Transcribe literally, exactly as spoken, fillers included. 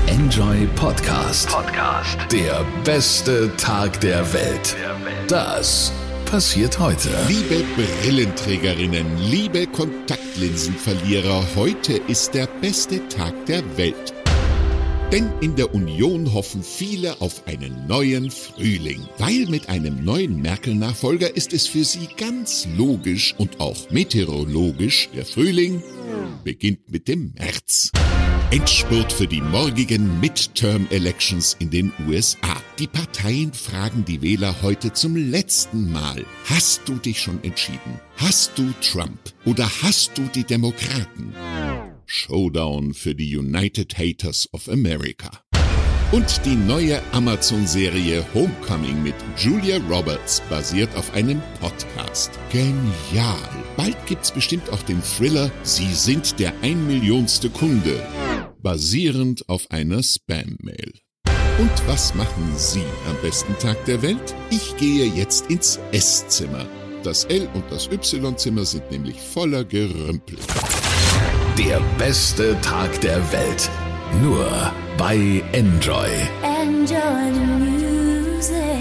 Enjoy Podcast. Podcast. Der beste Tag der Welt. Das passiert heute. Liebe Brillenträgerinnen, liebe Kontaktlinsenverlierer, heute ist der beste Tag der Welt. Denn in der Union hoffen viele auf einen neuen Frühling. Weil mit einem neuen Merkel-Nachfolger ist es für sie ganz logisch und auch meteorologisch, der Frühling beginnt mit dem März. Endspurt für die morgigen Midterm-Elections in den U S A. Die Parteien fragen die Wähler heute zum letzten Mal: Hast du dich schon entschieden? Hast du Trump oder hast du die Demokraten? Showdown für die United Haters of America. Und die neue Amazon-Serie Homecoming mit Julia Roberts basiert auf einem Podcast. Genial! Bald gibt's bestimmt auch den Thriller Sie sind der einmillionste Kunde, basierend auf einer Spam-Mail. Und was machen Sie am besten Tag der Welt? Ich gehe jetzt ins Esszimmer. Das L- und das Y-Zimmer sind nämlich voller Gerümpel. Der beste Tag der Welt. Nur bei Enjoy. Enjoy the music.